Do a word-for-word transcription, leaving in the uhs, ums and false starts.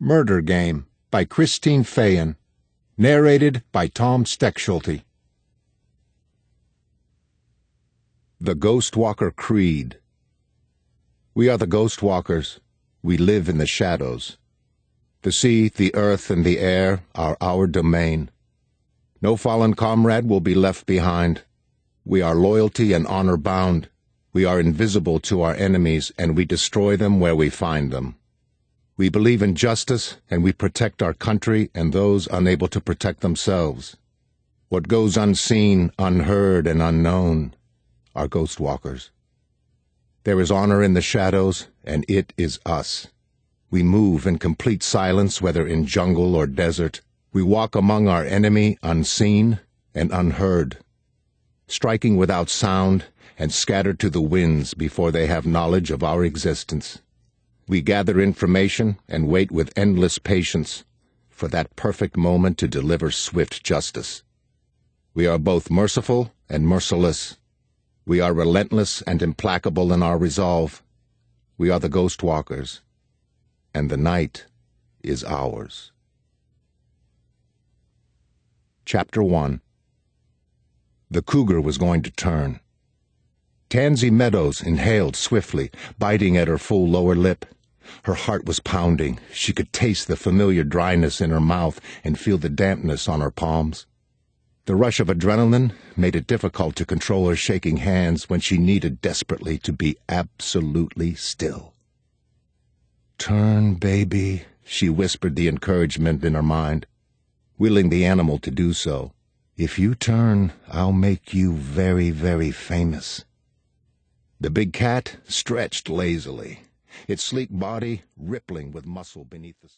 Murder Game by Christine Feyen. Narrated by Tom Steckschulte. The Ghostwalker Creed. We are the Ghostwalkers. We live in the shadows. The sea, the earth, and the air are our domain. No fallen comrade will be left behind. We are loyalty and honor bound. We are invisible to our enemies, and we destroy them where we find them. We believe in justice, and we protect our country and those unable to protect themselves. What goes unseen, unheard, and unknown are Ghostwalkers. There is honor in the shadows, and it is us. We move in complete silence, whether in jungle or desert. We walk among our enemy unseen and unheard, striking without sound and scattered to the winds before they have knowledge of our existence. We gather information and wait with endless patience for that perfect moment to deliver swift justice. We are both merciful and merciless. We are relentless and implacable in our resolve. We are the Ghostwalkers, and the night is ours. Chapter one. The cougar was going to turn. Tansy Meadows inhaled swiftly, biting at her full lower lip. Her heart was pounding. She could taste the familiar dryness in her mouth and feel the dampness on her palms. The rush of adrenaline made it difficult to control her shaking hands when she needed desperately to be absolutely still. "Turn, baby," she whispered the encouragement in her mind, willing the animal to do so. "If you turn, I'll make you very, very famous." The big cat stretched lazily, its sleek body rippling with muscle beneath the